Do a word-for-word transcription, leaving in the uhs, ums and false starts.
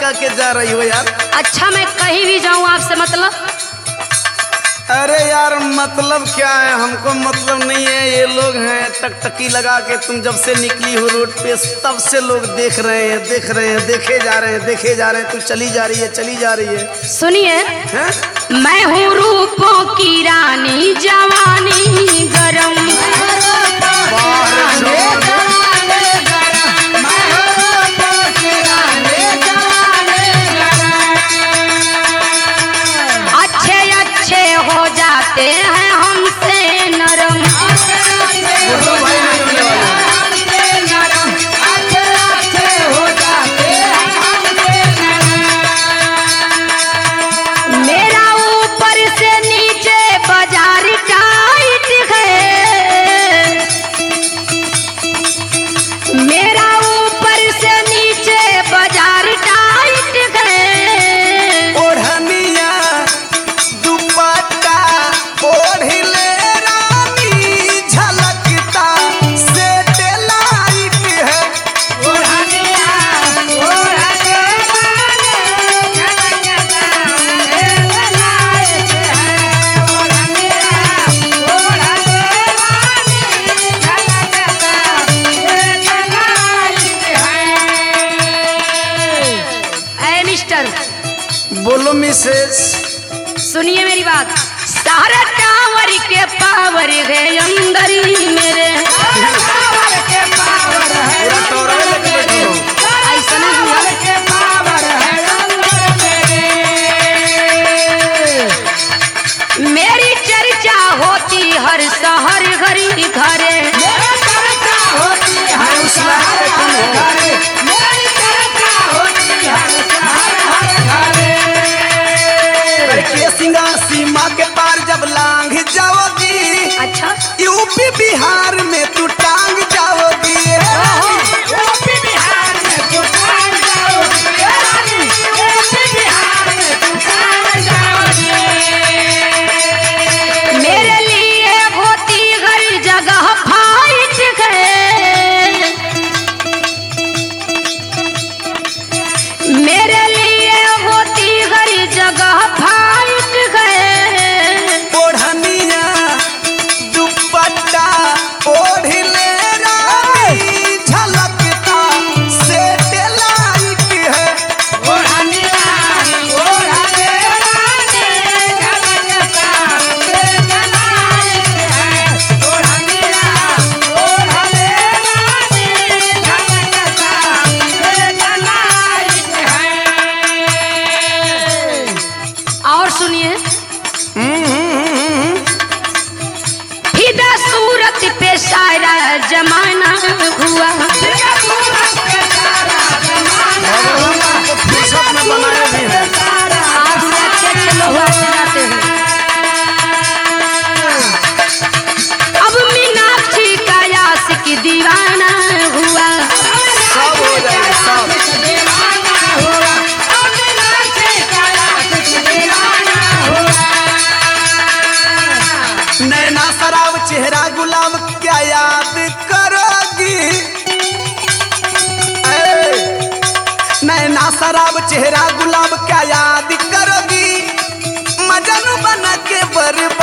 कह के जा रही हो यार? अच्छा मैं कहीं भी जाऊं आपसे मतलब? अरे यार मतलब क्या है, हमको मतलब नहीं है। ये लोग हैं टकटकी लगा के, तुम जब से निकली हो रोड पे तब से लोग देख रहे हैं देख रहे हैं देखे जा रहे हैं देखे जा रहे हैं। तू चली जा रही है चली जा रही है। सुनिए, मैं हूँ रूपों की रानी, जवानी गरम। अच्छे अच्छे हो जाते हैं हमसे नरम। मेरा ऊपर से नीचे बाजार टाइट है, मेरा ऊपर से नीचे बाजार टाइट है। ओढ़निया दुपट्टा ओढ़ ले रानी, झलकता सैटेलाइट है। ओढ़निया ओढ़ ले रानी, झलकता सैटेलाइट है। ओढ़निया ओढ़ ले रानी, झलकता सैटेलाइट है। ऐ मिस्टर, बोलो मिसेस। सुनिए मेरी बात। सारा टावर के पावर है अंदर ही मेरे। पावर के पावर है पूरा टोरवे लेके बैठे हो। ऐसा नहीं हुआ। पावर के पावर है अंदर मेरे। मेरी चर्चा होती हर शहर घरी घरे। मेरी चर्चा होती है मैं उस लायक पे तुम हो। घरे। मेरी चर्चा होती है हर हर घरे। करके सिंगार सीमा के पार जब लांघ जाओगी, अच्छा, यूपी बिहार में तू टांग जाओगी। यूपी बिहार में तू टांग जाओगी रानी, यूपी बिहार में तू टांग जाओगी। मेरे लिए होती हर जगह फाइट है, मेरे लिए होती हर जगह फाइट है। ओढ़निया दुपट्टा ओढ़ ले रानी, झलकता सैटेलाइट है। ओढ़निया ओढ़ ले रानी, झलकता सैटेलाइट है। ओढ़निया ओढ़ ले रानी, झलकता सैटेलाइट है। और सुनिए, फिदा सूरत पे सारा जमाना हुआ। तो फुर्सत में बनाए भी हैं। आज भी अच्छे अच्छे लोग आते जाते हैं। अब मीनाक्षी का आशिक दीवाना हुआ। सब हो जाएगा सब। नैना शराब चेहरा गुलाब क्या याद करोगी? ऐ, नैना शराब चेहरा गुलाब क्या याद करोगी? मजनू बना के बर्बाद